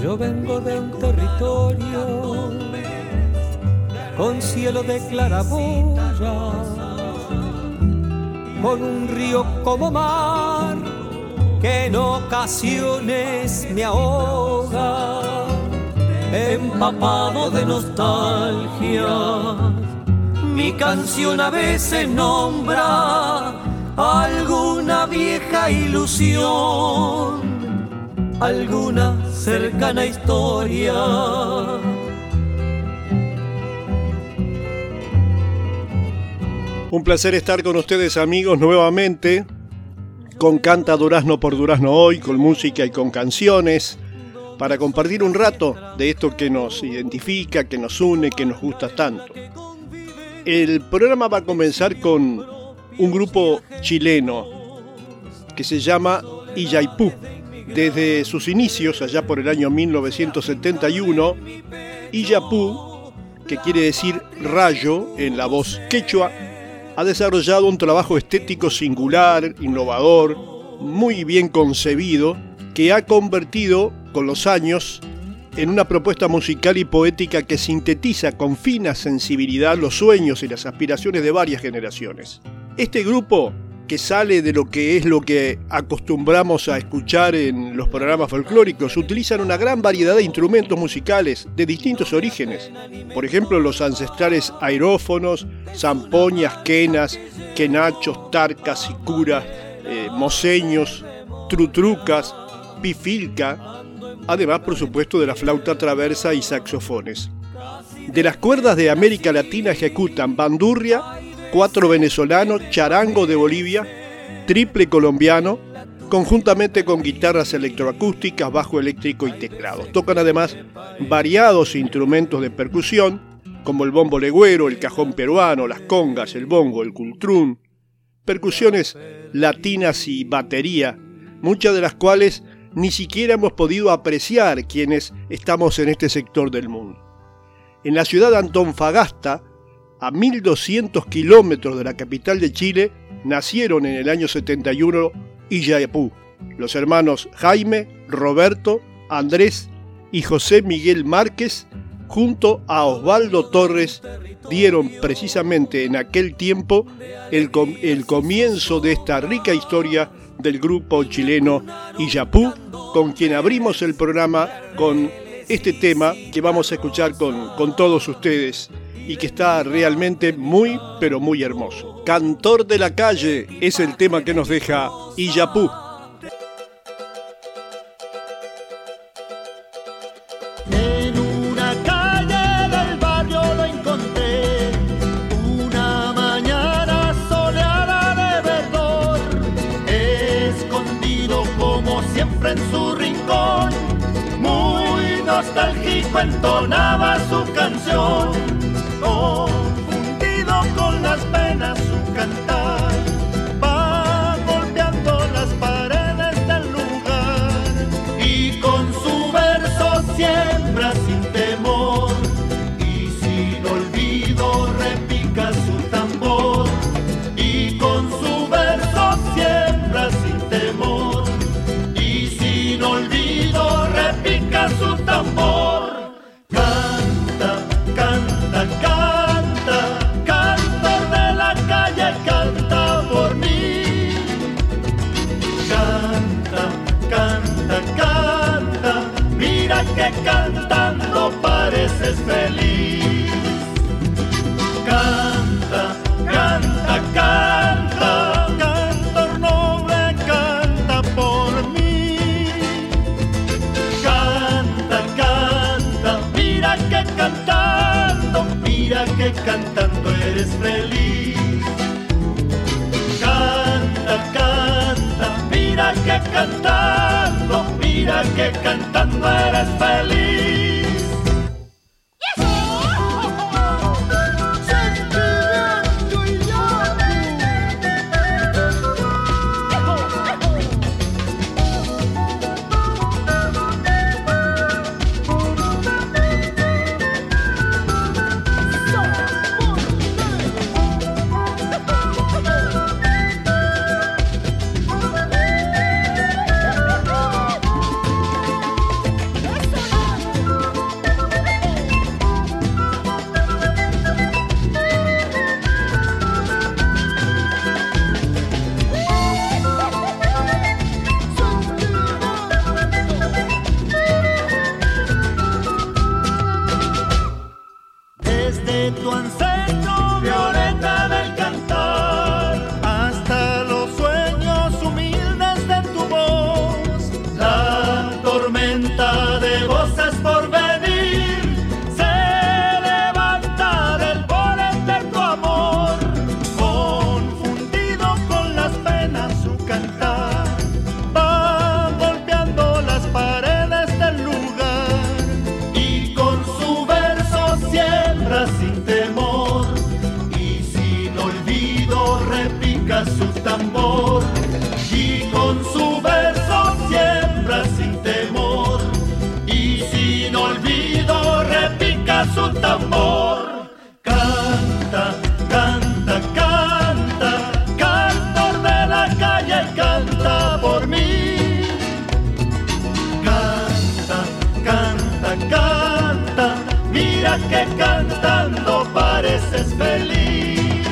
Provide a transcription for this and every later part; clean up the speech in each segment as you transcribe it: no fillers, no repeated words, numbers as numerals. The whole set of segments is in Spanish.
Yo vengo de un territorio con cielo de claraboya, con un río como mar que en ocasiones me ahoga, empapado de nostalgia. Mi canción a veces nombra alguna vieja ilusión, alguna cercana historia. Un placer estar con ustedes, amigos, nuevamente con Canta Durazno por Durazno Hoy, con música y con canciones, para compartir un rato de esto que nos identifica, que nos une, que nos gusta tanto. El programa va a comenzar con un grupo chileno que se llama Illapú. Desde sus inicios, allá por el año 1971, Illapú, que quiere decir rayo en la voz quechua, ha desarrollado un trabajo estético singular, innovador, muy bien concebido, que ha convertido con los años en una propuesta musical y poética que sintetiza con fina sensibilidad los sueños y las aspiraciones de varias generaciones. Este grupo, que sale de lo que acostumbramos a escuchar en los programas folclóricos, utilizan una gran variedad de instrumentos musicales de distintos orígenes. Por ejemplo, los ancestrales aerófonos, zampoñas, quenas, quenachos, tarcas, sicuras, moseños, trutrucas, pifilca, además, por supuesto, de la flauta traversa y saxofones. De las cuerdas de América Latina ejecutan bandurria, cuatro venezolano, charango de Bolivia, triple colombiano, conjuntamente con guitarras electroacústicas, bajo eléctrico y teclados. Tocan además variados instrumentos de percusión, como el bombo legüero, el cajón peruano, las congas, el bongo, el cultrún, percusiones latinas y batería, muchas de las cuales ni siquiera hemos podido apreciar quienes estamos en este sector del mundo. En la ciudad de Antofagasta, a 1.200 kilómetros de la capital de Chile, nacieron en el año 71 Illapú. Los hermanos Jaime, Roberto, Andrés y José Miguel Márquez, junto a Osvaldo Torres, dieron precisamente en aquel tiempo el comienzo de esta rica historia del grupo chileno Illapú, con quien abrimos el programa con este tema que vamos a escuchar con todos ustedes, y que está realmente muy, pero muy hermoso. Cantor de la calle es el tema que nos deja Illapú. En una calle del barrio lo encontré, una mañana soleada de verdor, escondido como siempre en su rincón, muy nostálgico entonaba su canción. Confundido con las penas su cantar va golpeando las paredes del lugar, y con su verso siembra sin temor, y sin olvido repica su tambor, y con su verso siembra sin temor, y sin olvido repica su tambor. Canta, canta, canta, cantor de la calle, canta por mí. Canta, canta, canta, mira que cantando pareces feliz. Canta, canta, canta, cantor noble, canta por mí. Canta, canta, mira que cantando, mira que cantando eres feliz. Canta, canta, mira que cantando, mira que cantando eres feliz. canta por mí. Canta, canta, canta, mira que cantando pareces feliz.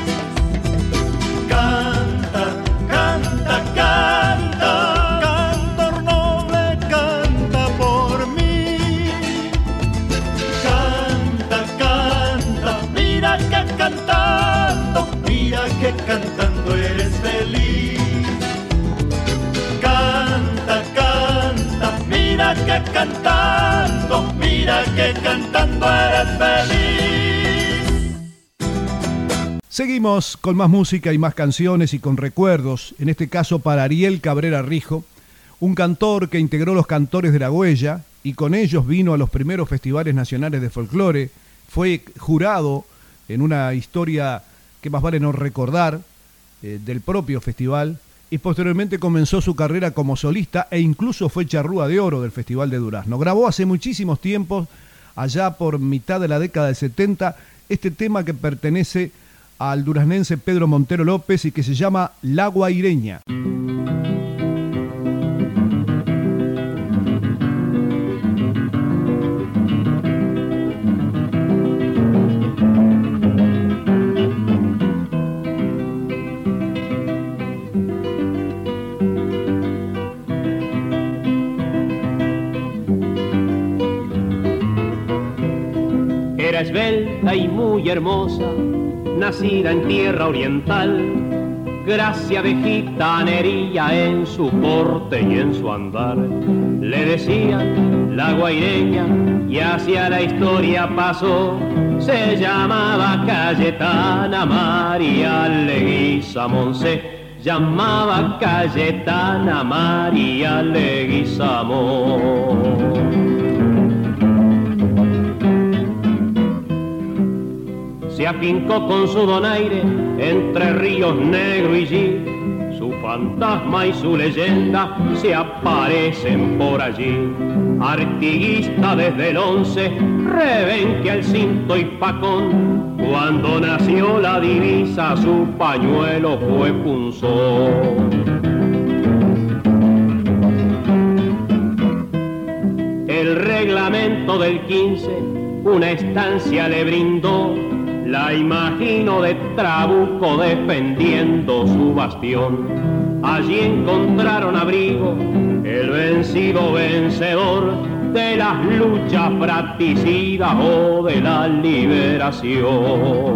Canta, canta, canta, cantor noble, canta por mí. Canta, canta, mira que cantando eres feliz. Canta, canta, mira que cantando eres feliz. Seguimos con más música y más canciones y con recuerdos, en este caso para Ariel Cabrera Rijo, un cantor que integró los Cantores de la Huella y con ellos vino a los primeros festivales nacionales de folclore, fue jurado en una historia que más vale no recordar, del propio festival, y posteriormente comenzó su carrera como solista e incluso fue charrúa de oro del Festival de Durazno. Grabó hace muchísimos tiempos, allá por mitad de la década del 70, este tema que pertenece al duraznense Pedro Montero López y que se llama La Guaireña. Era esbelta y muy hermosa, nacida en tierra oriental, gracia de gitanería en su porte y en su andar. Le decían la guaireña y hacia la historia pasó. Se llamaba Cayetana María Leguizamón, se llamaba Cayetana María Leguizamón. Se afincó con su donaire entre Ríos Negro y Gil. Su fantasma y su leyenda se aparecen por allí. Artiguista desde el 11, rebenque al cinto y facón. Cuando nació la divisa su pañuelo fue punzón. El reglamento del 15 una estancia le brindó. La imagino de Trabuco defendiendo su bastión. Allí encontraron abrigo el vencido vencedor de las luchas fratricidas o de la liberación.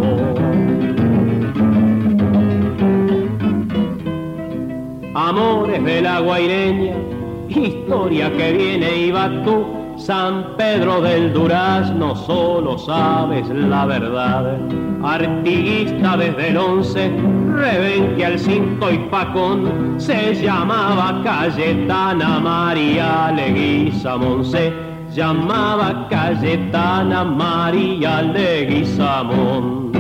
Amores de la guaireña, historia que viene y va tú. San Pedro del Durazno, solo sabes la verdad. Artiguista desde el 11, rebenque al cinto y facón. Se llamaba Cayetana María Leguizamón, se llamaba Cayetana María Leguizamón.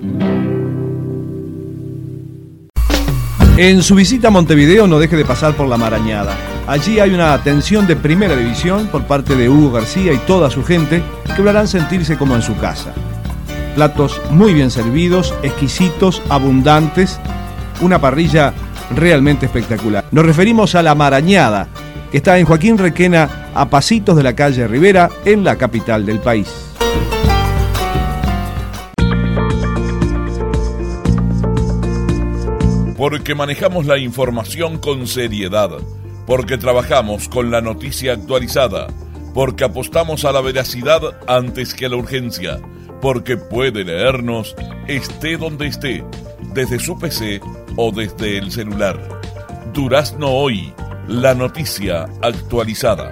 En su visita a Montevideo no deje de pasar por La Marañada. Allí hay una atención de primera división por parte de Hugo García y toda su gente que lo harán sentirse como en su casa. Platos muy bien servidos, exquisitos, abundantes, una parrilla realmente espectacular. Nos referimos a La Marañada, que está en Joaquín Requena, a pasitos de la calle Rivera, en la capital del país. Porque manejamos la información con seriedad, porque trabajamos con la noticia actualizada, porque apostamos a la veracidad antes que a la urgencia, porque puede leernos esté donde esté, desde su PC o desde el celular. Durazno Hoy, la noticia actualizada.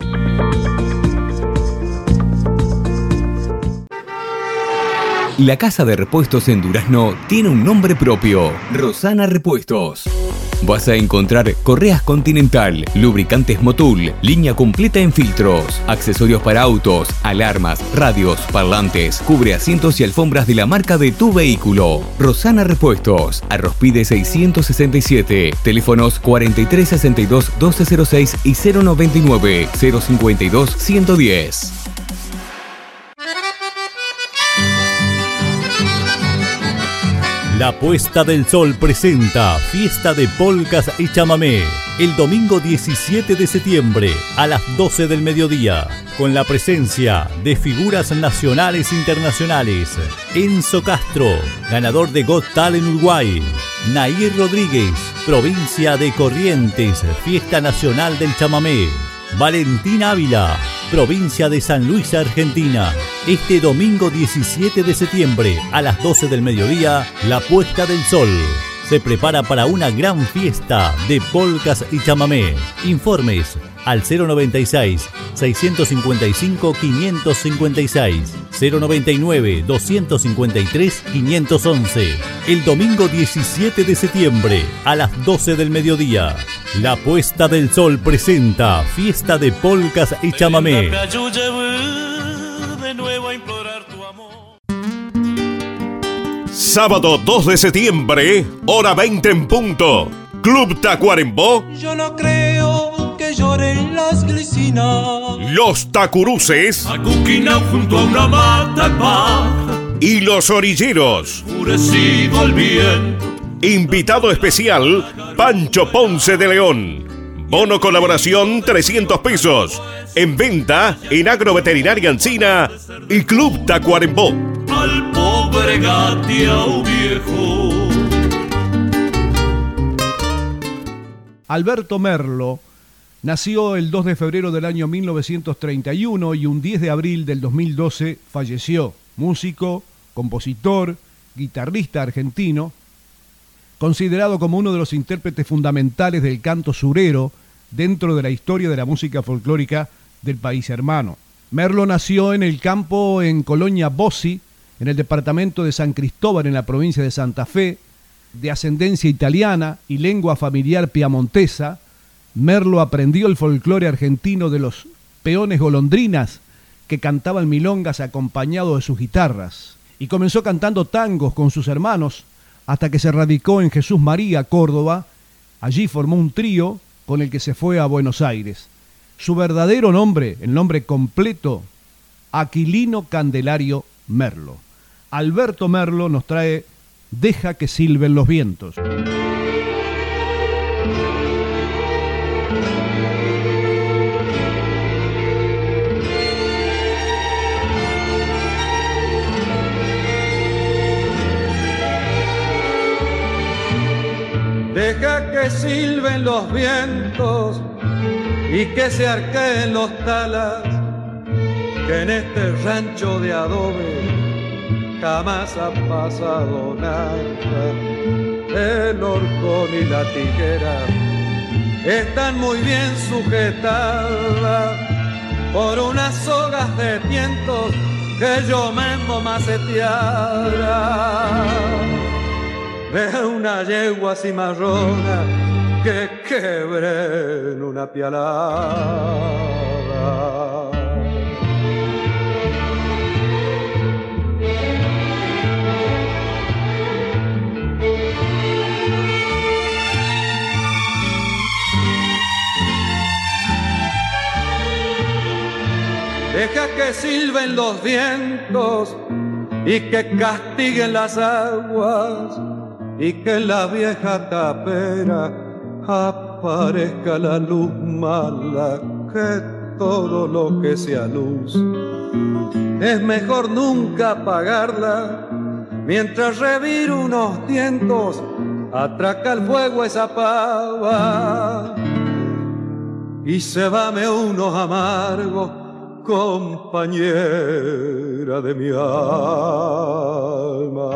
La casa de repuestos en Durazno tiene un nombre propio, Rosana Repuestos. Vas a encontrar correas Continental, lubricantes Motul, línea completa en filtros, accesorios para autos, alarmas, radios, parlantes, cubre asientos y alfombras de la marca de tu vehículo. Rosana Repuestos, Arrospide 667, teléfonos 4362-1206 y 099-052-110. La Puesta del Sol presenta Fiesta de Polcas y Chamamé el domingo 17 de septiembre a las 12 del mediodía, con la presencia de figuras nacionales e internacionales: Enzo Castro, ganador de Got Talent Uruguay; Nair Rodríguez, provincia de Corrientes, Fiesta Nacional del Chamamé; Valentín Ávila, provincia de San Luis, Argentina. Este domingo 17 de septiembre a las 12 del mediodía, La Puesta del Sol se prepara para una gran fiesta de polcas y chamamé. Informes al 096-655-556, 099-253-511. El domingo 17 de septiembre a las 12 del mediodía, La Puesta del Sol presenta Fiesta de Polcas y Chamamé. Sábado 2 de septiembre, hora 20 en punto. Club Tacuarembó. Yo no creo que lloren las glicinas. Los Tacuruces. Acuquinao junto a una mata de paja. Y los Orilleros. Enfurecido el viento. Invitado especial, Pancho Ponce de León. Bono colaboración 300 pesos. En venta en Agroveterinaria Ancina y Club Tacuarembó. Al pobre gateao viejo. Alberto Merlo nació el 2 de febrero del año 1931 y un 10 de abril del 2012 falleció. Músico, compositor, guitarrista argentino, considerado como uno de los intérpretes fundamentales del canto surero dentro de la historia de la música folclórica del país hermano. Merlo nació en el campo en Colonia Bossi, en el departamento de San Cristóbal, en la provincia de Santa Fe, de ascendencia italiana y lengua familiar piamontesa. Merlo aprendió el folclore argentino de los peones golondrinas que cantaban milongas acompañado de sus guitarras, y comenzó cantando tangos con sus hermanos hasta que se radicó en Jesús María, Córdoba. Allí formó un trío con el que se fue a Buenos Aires. Su verdadero nombre, el nombre completo, Aquilino Candelario Merlo. Alberto Merlo nos trae Deja que silben los vientos. Deja que silben los vientos y que se arqueen los talas, que en este rancho de adobe jamás ha pasado nada. El horcón y la tijera están muy bien sujetadas por unas sogas de tientos que yo mismo maceteara. De una yegua cimarrona que quebré en una pialada. Deja que silben los vientos y que castiguen las aguas, y que en la vieja tapera aparezca la luz mala, que todo lo que sea luz es mejor nunca apagarla. Mientras reviro unos tientos, atraca el fuego esa pava, y cebame unos amargos, compañera de mi alma.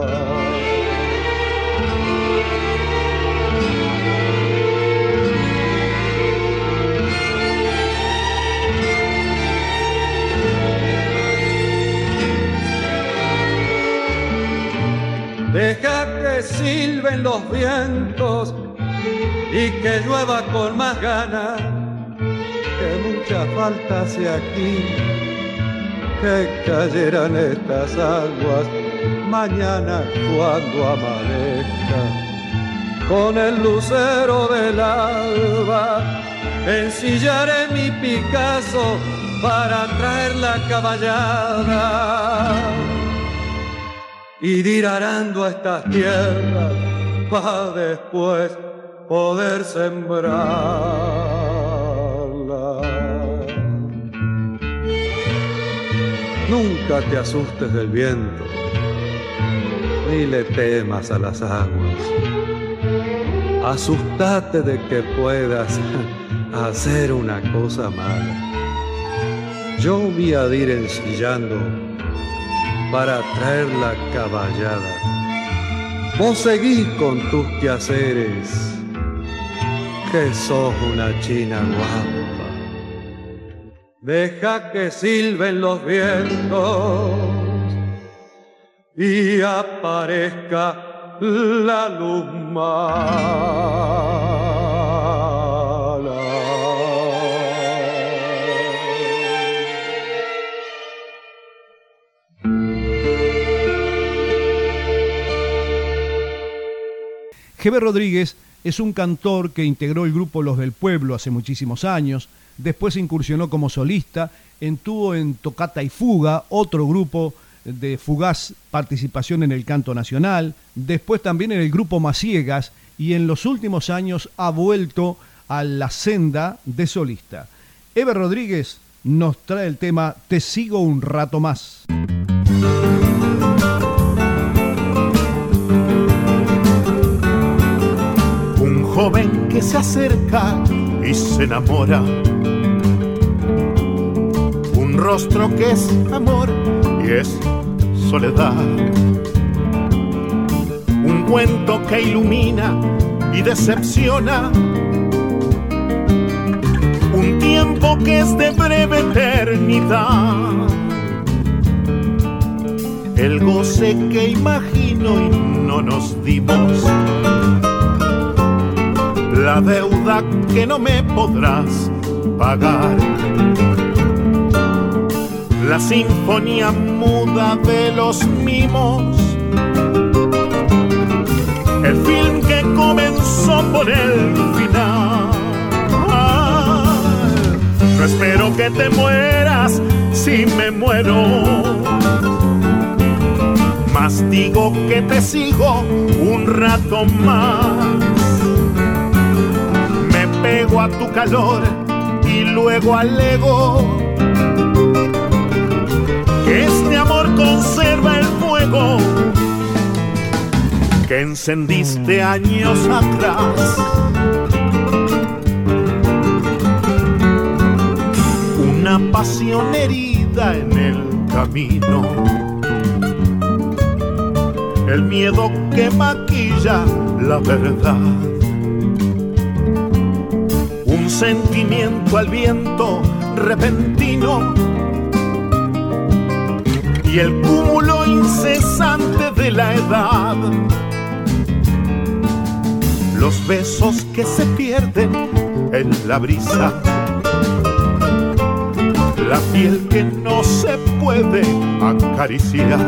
Deja que silben los vientos y que llueva con más ganas, que mucha falta hace aquí que cayeran estas aguas mañana cuando amanezca. Con el lucero del alba ensillaré mi Picasso para traer la caballada, y de ir arando a estas tierras para después poder sembrarla. Nunca te asustes del viento, ni le temas a las aguas. Asustate de que puedas hacer una cosa mala. Yo voy a ir ensillando para traer la caballada. Vos seguís con tus quehaceres, que sos una china guapa. Deja que silben los vientos y aparezca la luz mala. G.B. Rodríguez es un cantor que integró el grupo Los del Pueblo hace muchísimos años, después incursionó como solista, estuvo en Tocata y Fuga, otro grupo de fugaz participación en el canto nacional, después también en el grupo Maciegas y en los últimos años ha vuelto a la senda de solista. G.B. Rodríguez nos trae el tema Te sigo un rato más. Un joven que se acerca y se enamora, un rostro que es amor y es soledad, un cuento que ilumina y decepciona, un tiempo que es de breve eternidad, el goce que imagino y no nos dimos, la deuda que no me podrás pagar, la sinfonía muda de los mimos, el film que comenzó por el final. No espero que te mueras si me muero, mas digo que te sigo un rato más. Me pego a tu calor y luego alego que este amor conserva el fuego que encendiste años atrás. Una pasión herida en el camino, el miedo que maquilla la verdad, un sentimiento al viento repentino y el cúmulo incesante de la edad, los besos que se pierden en la brisa, la piel que no se puede acariciar,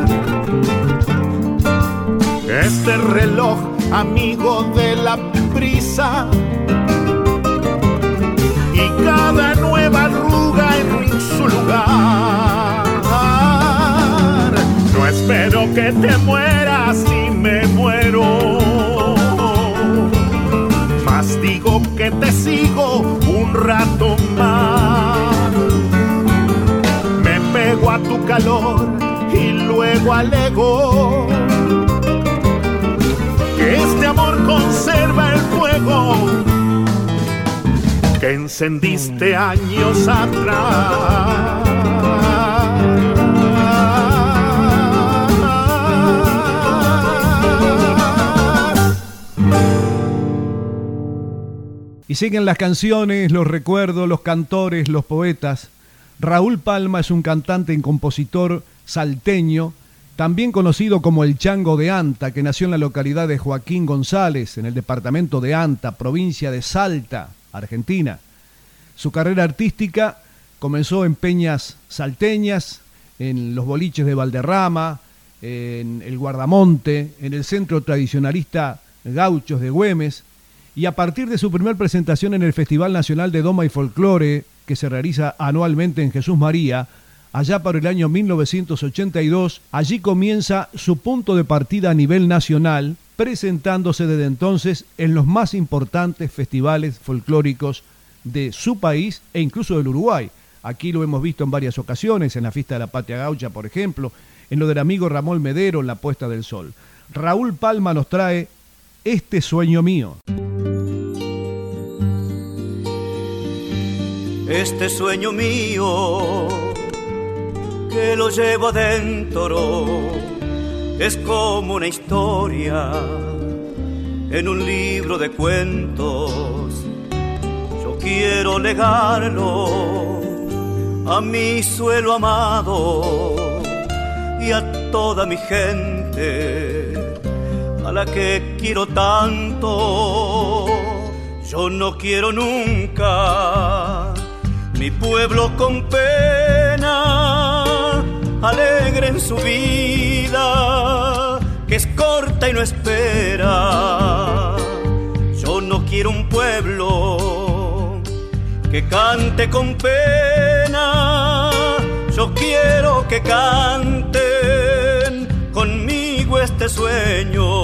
este reloj amigo de la prisa y cada nueva arruga en su lugar. No espero que te mueras si me muero, mas digo que te sigo un rato más. Me pego a tu calor y luego alego que este amor conserva el fuego que encendiste años atrás. Y siguen las canciones, los recuerdos, los cantores, los poetas. Raúl Palma es un cantante y compositor salteño, también conocido como el Chango de Anta, que nació en la localidad de Joaquín González, en el departamento de Anta, provincia de Salta, Argentina. Su carrera artística comenzó en peñas salteñas, en los boliches de Valderrama, en el Guardamonte, en el Centro Tradicionalista Gauchos de Güemes, y a partir de su primer presentación en el Festival Nacional de Doma y Folclore, que se realiza anualmente en Jesús María, allá por el año 1982. Allí comienza su punto de partida a nivel nacional, presentándose desde entonces en los más importantes festivales folclóricos de su país e incluso del Uruguay. Aquí lo hemos visto en varias ocasiones, en la Fiesta de la Patria Gaucha, por ejemplo, en lo del amigo Ramón Medero, en la Puesta del Sol. Raúl Palma nos trae Este sueño mío. Este sueño mío, que lo llevo adentro, es como una historia en un libro de cuentos. Yo quiero legarlo a mi suelo amado y a toda mi gente, a la que quiero tanto. Yo no quiero nunca mi pueblo con pena, alegre en su vida, que es corta y no espera. Yo no quiero un pueblo que cante con pena, yo quiero que canten conmigo este sueño.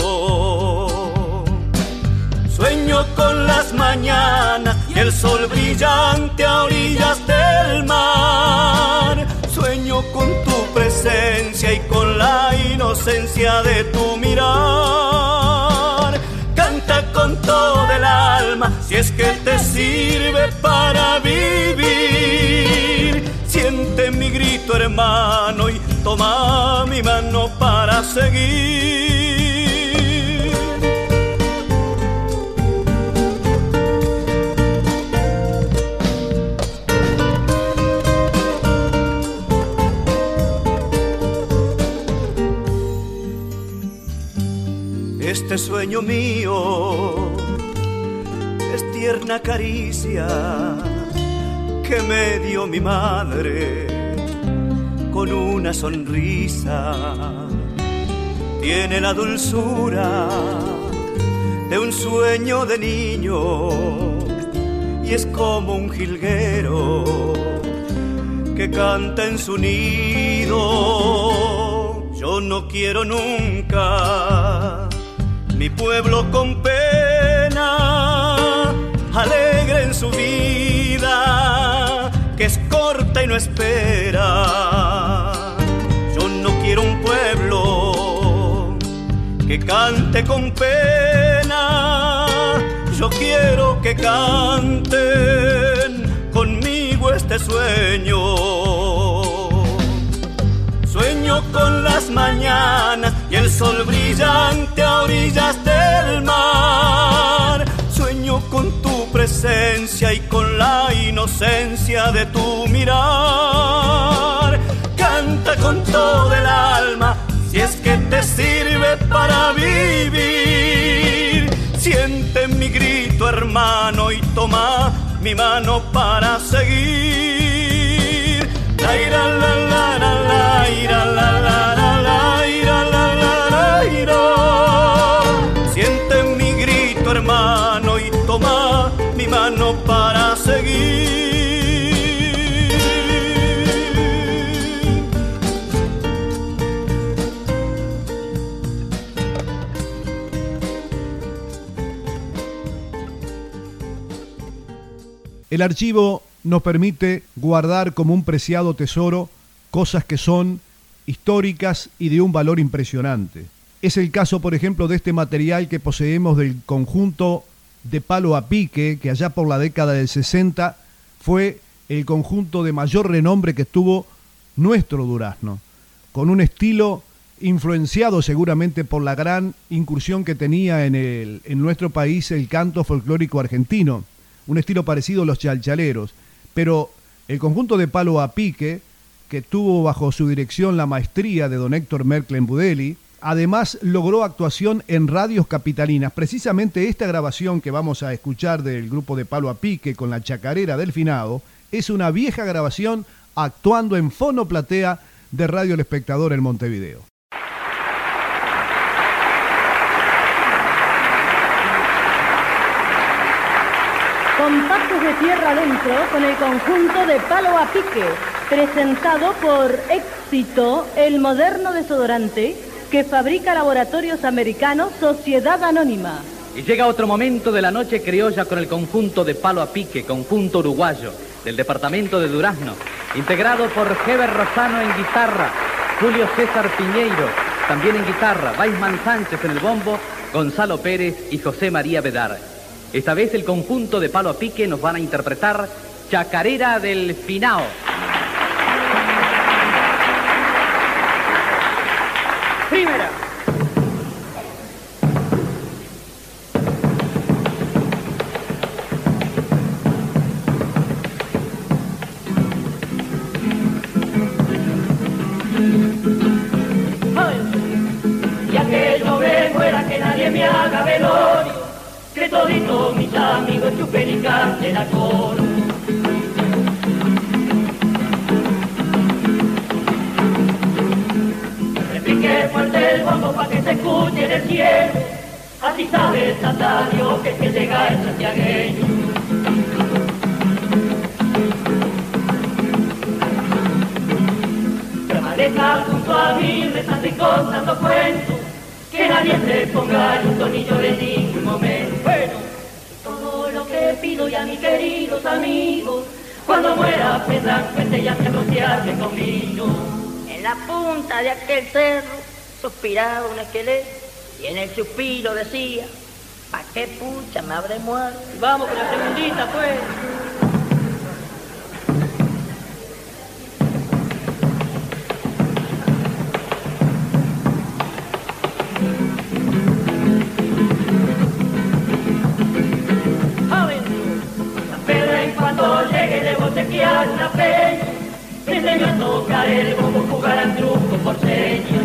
Sueño con las mañanas y el sol brillante a orillas del mar. Sueño con tu presencia y con la inocencia de tu mirar. Canta con todo el alma si es que te sirve para vivir. Siente mi grito, hermano, y toma mi mano para seguir. Este sueño mío es tierna caricia que me dio mi madre con una sonrisa. Tiene la dulzura de un sueño de niño y es como un jilguero que canta en su nido. Yo no quiero nunca mi pueblo con pena, alegre en su vida, que es corta y no espera. Yo no quiero un pueblo que cante con pena, yo quiero que canten conmigo este sueño. Sueño con las mañanas y el sol brillante a orillas del mar. Sueño con tu presencia y con la inocencia de tu mirar. Canta con todo el alma si es que te sirve para vivir. Siente mi grito, hermano, y toma mi mano para seguir. La ira, la la la la ira, la la la la ira, la la la ira. Siente mi grito, hermano, y toma mi mano para seguir. El archivo nos permite guardar como un preciado tesoro cosas que son históricas y de un valor impresionante. Es el caso, por ejemplo, de este material que poseemos del conjunto de Palo a Pique, que allá por la década del 60 fue el conjunto de mayor renombre que tuvo nuestro Durazno, con un estilo influenciado seguramente por la gran incursión que tenía en nuestro país el canto folclórico argentino, un estilo parecido a los chalchaleros. Pero el conjunto de Palo a Pique, que tuvo bajo su dirección la maestría de don Héctor Merklen-Budeli, además logró actuación en radios capitalinas. Precisamente esta grabación que vamos a escuchar del grupo de Palo a Pique con la chacarera del finado es una vieja grabación actuando en fonoplatea de Radio El Espectador en Montevideo. Compactos de tierra adentro con el conjunto de Palo a Pique, Presentado por Éxito, el moderno desodorante que fabrica Laboratorios Americanos Sociedad Anónima. Y llega otro momento de la noche criolla con el conjunto de Palo a Pique, conjunto uruguayo del departamento de Durazno, integrado por Heber Rosano en guitarra, Julio César Piñeiro también en guitarra, Weisman Sánchez en el bombo, Gonzalo Pérez y José María Bedar. Esta vez el conjunto de Palo a Pique nos van a interpretar Chacarera del Finao. Primera. Ya que yo me muera, que nadie me haga velorio, que toditos mis amigos chupen y canten a coro. Repique fuerte el bombo pa' que se escuche en el cielo, así sabe Santa Dios que llega el santiagueño. Permanezca junto a mí rezando y contando cuentos, que nadie se ponga en un tonillo de ningún momento. Bueno, todo lo que pido ya mis queridos amigos, cuando muera aprendan fuerte y a rociarme conmigo. En la punta de aquel cerro suspiraba un esqueleto y en el suspiro decía: ¿pa' qué pucha me habré muerto? Vamos con la segundita, pues. Cuando llegue de botequear una peña, me enseño a tocar el bombo, jugar al truco por señas.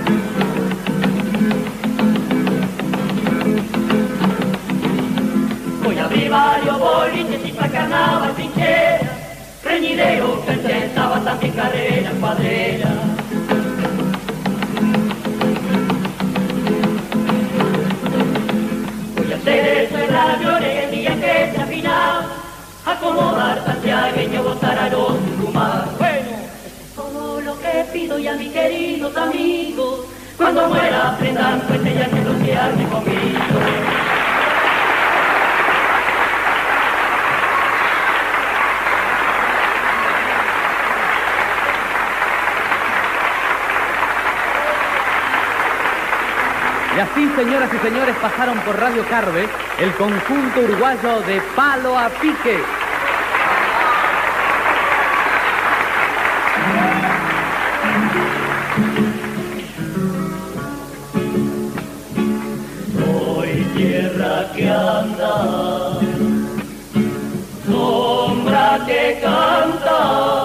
Voy a abrir varios boliches y pa' carnaval trincheras, reñidero que intentaba también carreras cuadreras. Voy a hacer eso en ravioles el día que se afinaba, acomodar santiagueño, botar a los tucumanos. Bueno, es todo lo que pido ya mis queridos amigos, cuando muera aprendan fuerte y a que rociarme conmigo. Y así, señoras y señores, pasaron por Radio Carve el conjunto uruguayo de Palo a Pique. Soy tierra que anda, sombra que canta,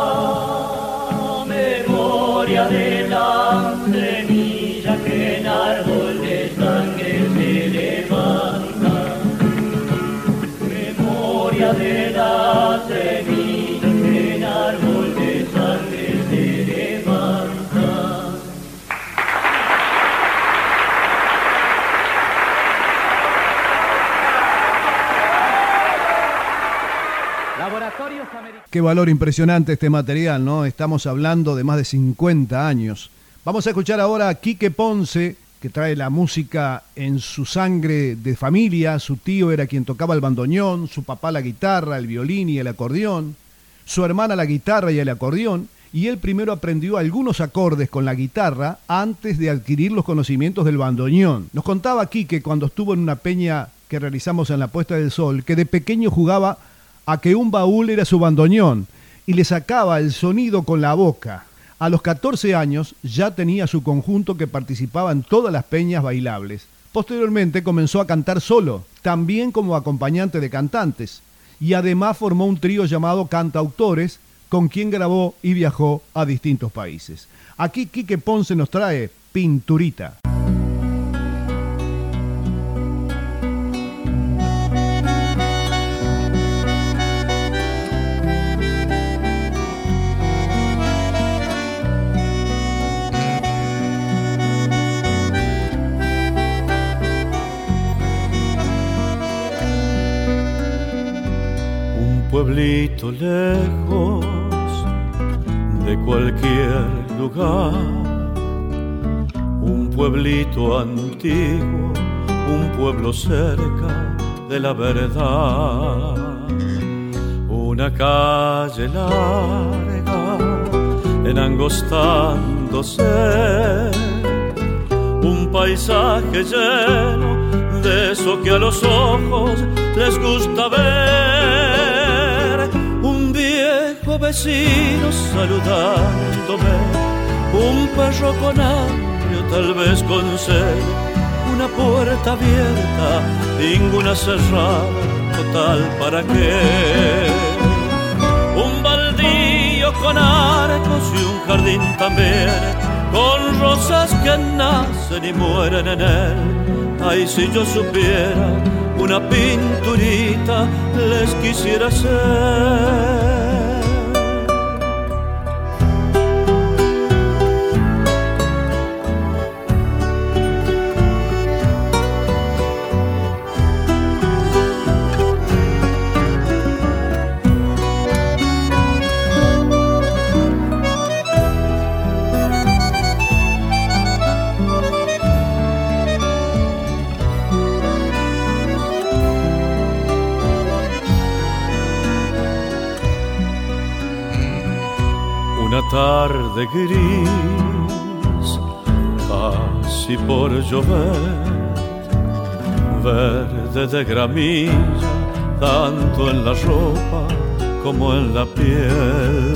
memoria de la semilla que en árbol de sangre se levanta, memoria de la semilla que en árbol de sangre se levanta. Laboratorios Americanos. Qué valor impresionante este material, ¿no? Estamos hablando de más de 50 años. Vamos a escuchar ahora a Quique Ponce, que trae la música en su sangre de familia. Su tío era quien tocaba el bandoneón, su papá la guitarra, el violín y el acordeón, su hermana la guitarra y el acordeón, y él primero aprendió algunos acordes con la guitarra antes de adquirir los conocimientos del bandoneón. Nos contaba Quique cuando estuvo en una peña que realizamos en la Puesta del Sol, que de pequeño jugaba a que un baúl era su bandoneón y le sacaba el sonido con la boca. A los 14 años ya tenía su conjunto que participaba en todas las peñas bailables. Posteriormente comenzó a cantar solo, también como acompañante de cantantes, y además formó un trío llamado Cantautores, con quien grabó y viajó a distintos países. Aquí Quique Ponce nos trae Pinturita. Pueblito lejos de cualquier lugar. Un pueblito antiguo, un pueblo cerca de la verdad. Una calle larga, enangostándose, un paisaje lleno de eso que a los ojos les gusta ver. Un viejo vecino saludándome, un perro con hambre o tal vez con sed, una puerta abierta, ninguna cerrada, total para qué. Un baldío con arcos y un jardín también, con rosas que nacen y mueren en él. Ay, si yo supiera, una pinturita les quisiera hacer. Tarde gris, casi por llover, verde de gramilla, tanto en la ropa como en la piel.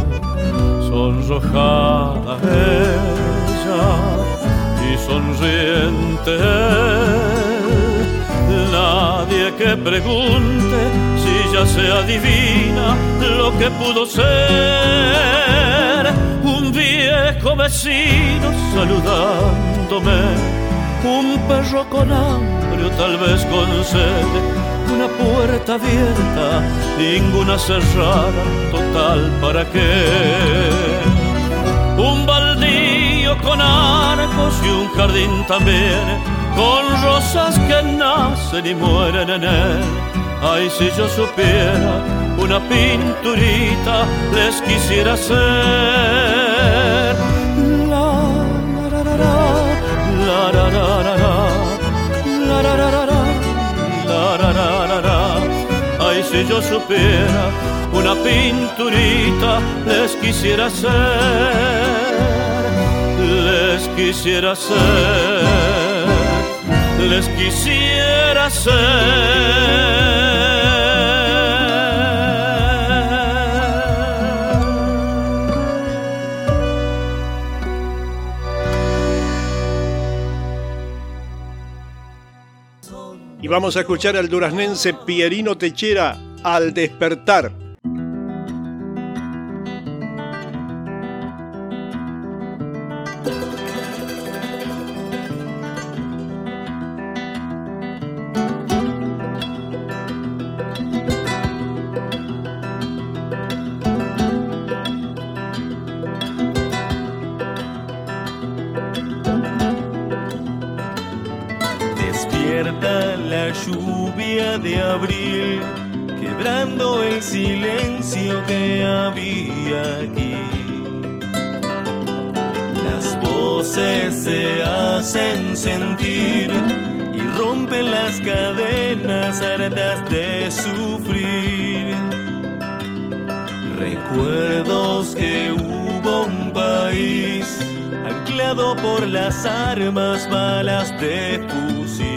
Sonrojada ella y sonriente él. Nadie que pregunte si ya se adivina lo que pudo ser. Un viejo vecino saludándome, un perro con hambre o tal vez con sed, una puerta abierta, ninguna cerrada, total para qué. Un baldío con arcos y un jardín también, con rosas que nacen y mueren en él. Ay, si yo supiera, una pinturita les quisiera hacer. La la la la la la la la la la la. Ay, si yo supiera, una pinturita les quisiera hacer, les quisiera hacer, les quisiera hacer. Y vamos a escuchar al duraznense Pierino Techera, Al despertar. La lluvia de abril, quebrando el silencio que había aquí. Las voces se hacen sentir y rompen las cadenas hartas de sufrir. Recuerdos que hubo un país anclado por las armas, balas de fusil.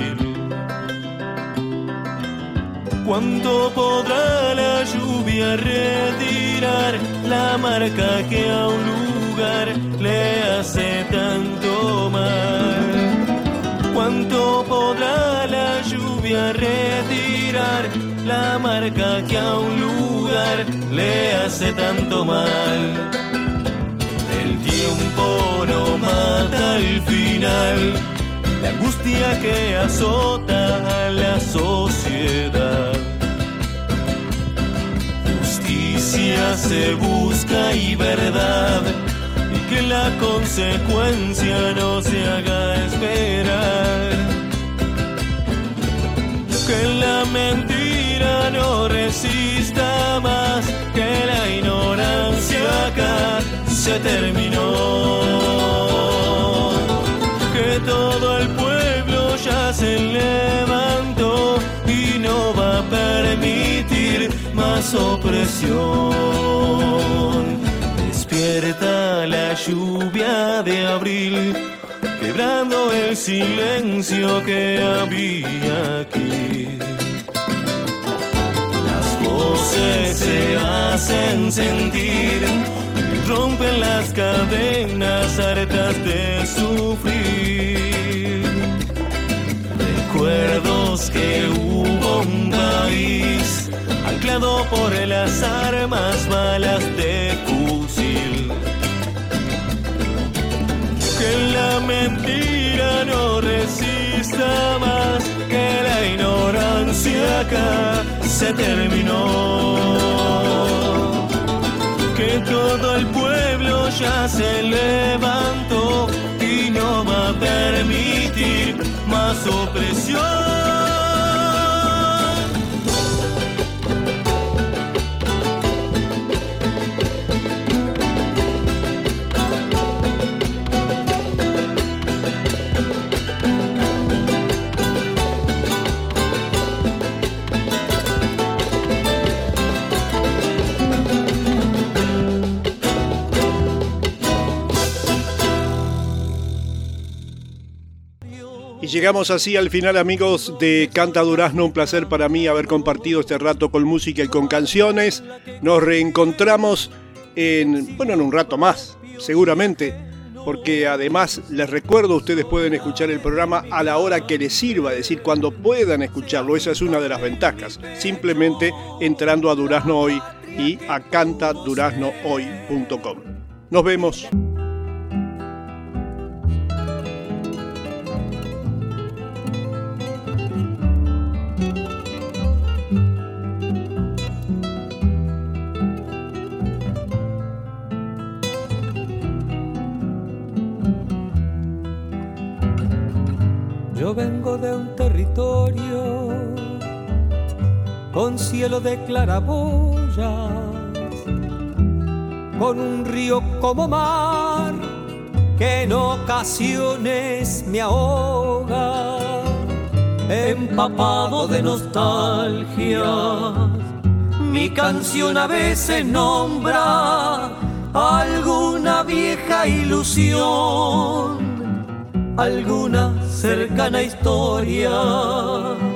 ¿Cuánto podrá la lluvia retirar la marca que a un lugar le hace tanto mal? ¿Cuánto podrá la lluvia retirar la marca que a un lugar le hace tanto mal? El tiempo no mata al final la angustia que azota a la sociedad. Justicia se busca y verdad, y que la consecuencia no se haga esperar. Que la mentira no resista más, que la ignorancia acá se terminó, que todo el pueblo ya se levantó y no va a permitir más opresión. Despierta la lluvia de abril, quebrando el silencio que había aquí. Las voces se hacen sentir, rompen las cadenas hartas de sufrir. Recuerdos que hubo un país anclado por las armas, balas de fusil. Que la mentira no resista más, que la ignorancia acá se terminó, que todo el pueblo ya se levantó y no va a permitir más opresión. Llegamos así al final, amigos, de Canta Durazno. Un placer para mí haber compartido este rato con música y con canciones. Nos reencontramos en un rato más, seguramente, porque además les recuerdo, ustedes pueden escuchar el programa a la hora que les sirva, es decir, cuando puedan escucharlo. Esa es una de las ventajas, simplemente entrando a Durazno Hoy y a cantaduraznohoy.com. Nos vemos. Yo vengo de un territorio con cielo de claraboyas, con un río como mar que en ocasiones me ahoga, empapado de nostalgia. Mi canción a veces nombra alguna vieja ilusión, alguna cercana historia.